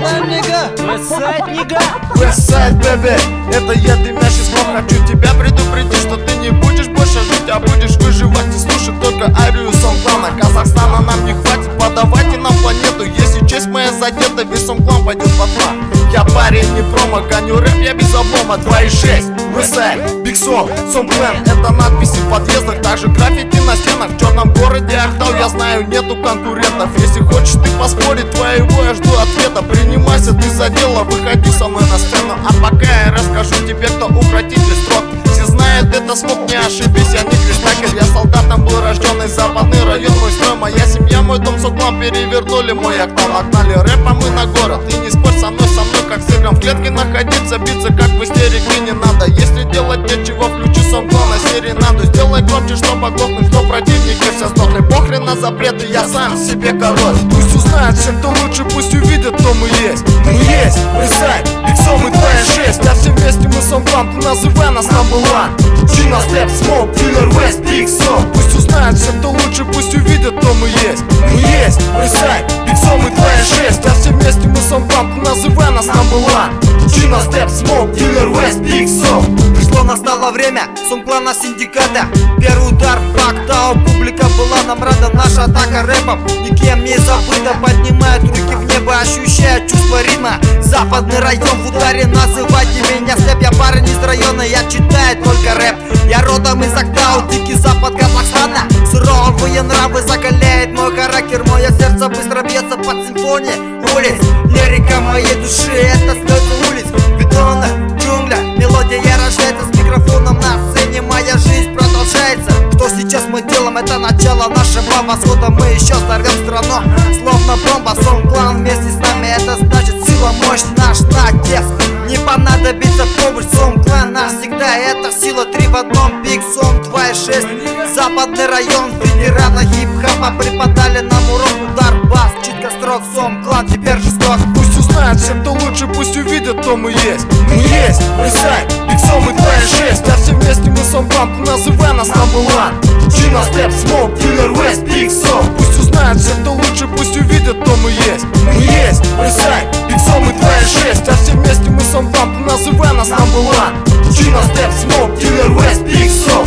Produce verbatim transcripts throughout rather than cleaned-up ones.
Westline, nigga. Westside, nigga. Westside, baby. Это я, дымящий смог. Хочу тебя предупредить, что ты не будешь больше жить, а будешь выживать и слушать только арию Сом-клана. Казахстана нам не хватит, подавайте нам планету. Если честь моя задета, весь Сом-клан пойдет по дна. Я парень не промо, гоню рэп, я без облома. Два и шесть, Westside, Big Som, Som-клан. Это надписи в подъездах, также граффити на стенах. В черном городе Ахтау, я знаю, нету конкурентов. Если хочешь ты поспорить, твоего я жду ответа. Принимайся ты за дело, выходи со мной на сцену. А пока я расскажу тебе, кто укротитель строк. Все знают, это смог, не ошибись, я не кристакер. Я солдатом был рожденный, западный район, мой строй. Моя семья, мой дом, Сом-клан перевернули мой октав. Отгнали рэпа мы на город, и не спорь со мной, со мной как с игром. В клетке находиться, биться как в истерике не надо. Если делать нечего, включи Сом-клан на серенаду. Сделай громче, чтобы оглохнуть, что противники все сдохли. Похрен на запреты, я сам себе король. Пусть узнают все, кто лучше, пусть увидят, кто мы есть. Мы есть, Westside, Big Som и два и шесть. А все вместе мы Сом-клан, ты называй нас number one. Gina Step, Smoke, Killer West, Big Som. Пусть узнают все, кто лучше, пусть увидят, кто мы есть. Мы есть, Westside, Big Som и два и шесть. А все вместе мы Сом-клан, ты называй нас number one. Gina Step, Smoke, Killer West, Big Som. Пришло, настало время Сом-клана синдиката. Первый удар в Ахтау, публика была нам рада. Наша атака рэпом никем не забыта. Поднимают руки в небо, ощущая чувство ритма. Западный район в ударе, называйте меня Степ. Я парень из района, я читаю только рэп. Я родом из Ахтау, дикий запад Казахстана. Суровые нравы закаляет мой характер. Мое сердце быстро бьется под симфонией улиц. Лирика моей души, это слезы улиц. В бетонных джунглях мелодия рождается. С микрофоном на сцене моя жизнь продолжается. Что сейчас мы делаем, это начало нашего восхода. Мы еще сорвем страну, словно бомба. Сом-клан вместе с нами, это значит сила, мощь, наш натиск. Не понадобится помощь, Сом-клан навсегда. Это сила три в одном, Big Som два и шесть. Западный район, федерала хип-хопа. Преподали нам урок, удар, бас, читка строк. Сом-клан теперь жесток. Пусть узнают все, кто лучше, пусть увидят, кто мы есть. Мы есть, Westside, Big Som и два и шесть. А все вместе мы Сом-клан, ты называй нас number one. Gina Step, Smoke, Killer West, Big Som. Пусть узнают все, кто лучше, пусть увидят, кто мы есть. Мы есть, Westside, Big Som и два и шесть. А все вместе мы Сом-клан, ты называй нас number one. Gina Step, Smoke, Killer West, Big Som.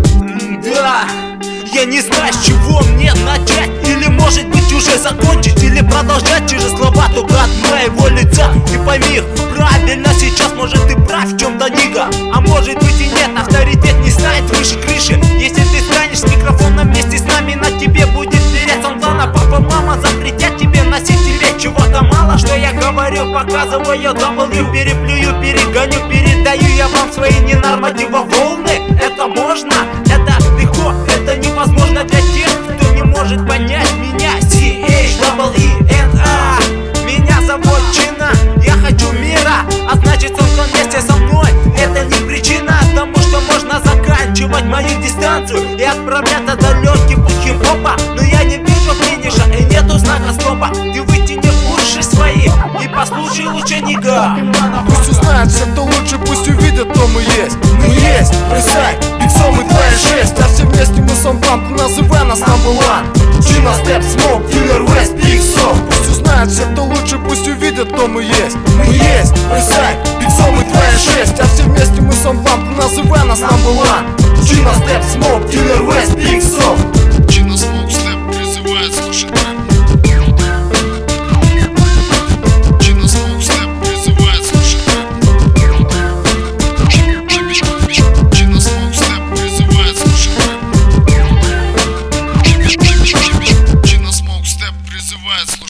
Да, я не знаю, с чего мне начать. Или может быть уже закончить, или продолжать. Те же слова только от моего лица. И пойми их правильно сейчас, может ты прав в чем-то, нига. А может быть и нет, авторитет не станет выше крыши. Если ты станешь с микрофоном вместе с нами, на тебе будет стереть Сом-клана. Папа, мама запретят тебе носить тебе чего-то мало. Что я говорю, показываю W. Переплюю, перегоню, передаю я вам свои ненормативы волны. Это можно, это легко, это невозможно для тех, кто не может понять меня. си эйч дабл и эн а. Меня зовут Чина, я хочу мира. А значит Сом-клан вместе со мной. Это не причина тому, что можно заканчивать мою дистанцию и отправляться далекий путь хип-хопа. Но я не вижу финиша и нету знака стопа. Ты вытяни уши свои и послушай лучше, нига. Пусть узнают все, кто лучше, пусть увидят, кто мы есть. Мы есть, Westside, Big Som и два и шесть. А все вместе мы Сом-клан, ты называй нас number one. Gina Step, Smoke, Killer West, Big Som. Пусть узнают все, кто лучше, пусть увидят, кто мы есть. Мы есть, Westside, Big Som и два и шесть. А все вместе мы Сом-клан, ты называй нас number one. Gina Step, Smoke, Killer West, Big Som.